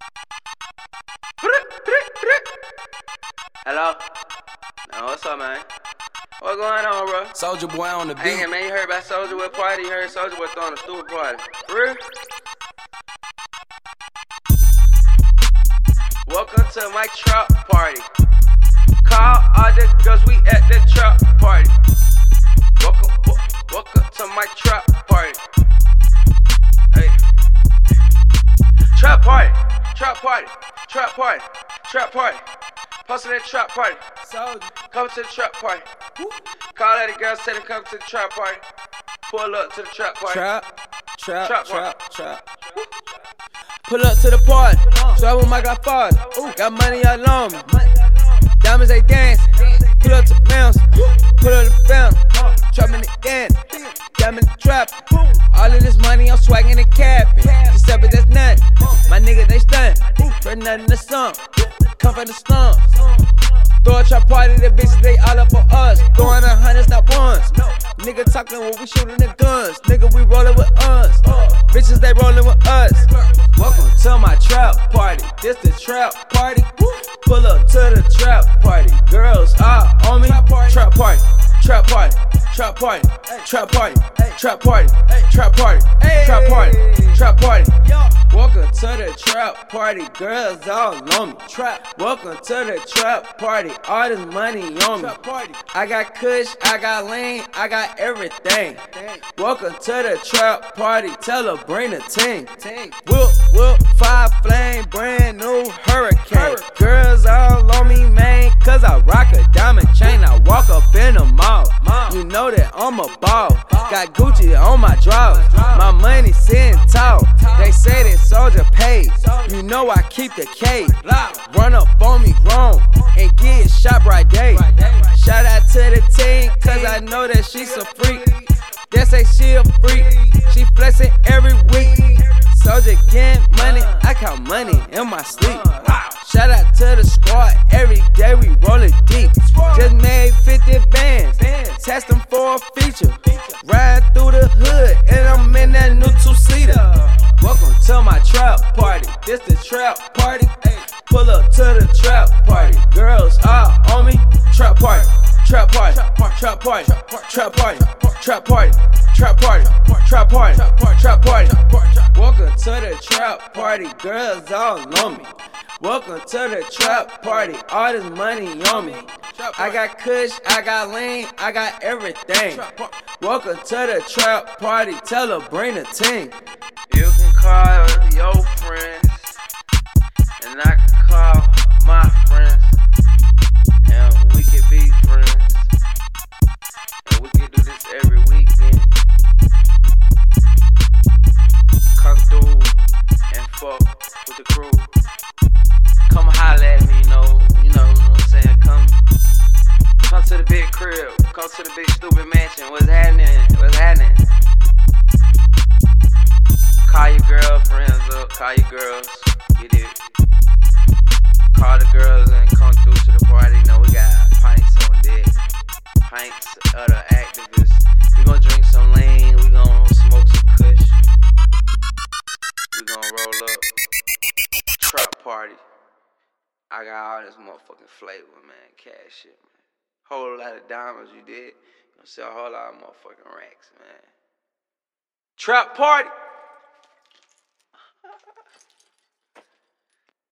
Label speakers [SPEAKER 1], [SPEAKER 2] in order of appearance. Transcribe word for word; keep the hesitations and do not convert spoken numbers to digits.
[SPEAKER 1] Hello? No, what's up, man? What going on, bro?
[SPEAKER 2] Soulja Boy on the beat.
[SPEAKER 1] Hey, man, you heard about Soulja Boy party? You heard Soulja Boy throwing a stupid party. For real? Welcome to my trap party. Call all the girls, we at the trap party. Welcome, welcome to my trap party. Hey. Trap party, trap party, trap party, trap party. Posted at the trap party.
[SPEAKER 2] Soulja.
[SPEAKER 1] Come to the trap party. Call all the girls, say them come to the trap party. Pull up to the trap party.
[SPEAKER 2] Trap, trap,
[SPEAKER 1] Trap
[SPEAKER 2] trap,
[SPEAKER 1] party.
[SPEAKER 2] trap. Pull up to the party. Swap with my godfather. Got money all on me. Diamonds they dance. Pull up to the mounds. Pull up to the fountain. Trapping the dance. Got me in the trap. All of this money I'm swagging and capping. Just up it, that's nothing. My nigga they stunt. For nothing to some. Come from the slums. Throw a trap party, the bitches they all up on us. Throwing a hundreds, not ones. Nigga talking when we shooting the guns. Nigga we rolling with us. Bitches they rolling with us. Welcome to my trap party. This the trap party. Pull up to the trap party. Girls all on me. Trap party. Trap party. Trap party. Trap party. Trap party. Trap party. Trap party. Trap party. Trap party. Welcome to the trap party. Girls all on me. Trap. Welcome to the trap party. All this money on me. I got kush, I got lean, I got everything. Welcome to the trap party. Tell her bring the ting. Whoop whoop, five flame, brand new hurricane. Girls all on me, man, cause I rock a diamond chain. I walk up in the mall. You know that I'm a ball. Got Gucci on my drawers. My money sitting tall. They say that Soulja paid. You know I keep the K. Run up on me wrong and get shot right day. Shout out to the team, cause I know that she's a freak. They say she a freak. She flexing every week. Soulja getting money, I count money in my sleep. Shout out to the squad, every day we rollin' deep. Just made fifty bands, test them for a feature. Ride through the hood, and I'm in that new two-seater. Welcome to my trap party, this the trap party. Pull up to the trap party, girls all on me. Trap party, trap party, trap party, trap party, trap party, trap party, trap party, trap party. Welcome to the trap party, girls all on me. Welcome to the trap party, all this money on me. I got kush, I got lean, I got everything. Welcome to the trap party, tell her bring the ting.
[SPEAKER 1] You can call your friends, and I can call my friends, and we can be friends, and we can do this every weekend. Come through and fuck with the crew. Come holler at me, you know, you know what I'm saying? Come, come to the big crib, come to the big stupid mansion. What's happening? What's happening? Call your girlfriends up, call your girls, get it. Call the girls and come through to the party. You know, we got pints on deck, pints of the activists. We gon' drink some lean, we gon' smoke some kush. We gon' roll up, trap party. I got all this motherfucking flavor, man, cash shit, man. Whole lot of diamonds you did, you gonna sell a whole lot of motherfucking racks, man. Trap party.